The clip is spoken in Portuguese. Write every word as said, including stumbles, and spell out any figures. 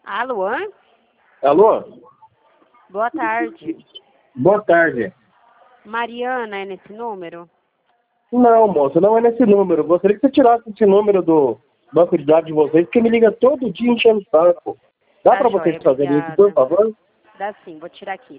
Alô? Alô? Boa tarde. Boa tarde. Mariana é nesse número? Não, moça, não é nesse número. Gostaria que você tirasse esse número do banco de dados de vocês, porque me liga todo dia enchendo o saco. Dá Tá pra joia, vocês trazerem isso, obrigada. por favor? Dá sim, vou tirar aqui,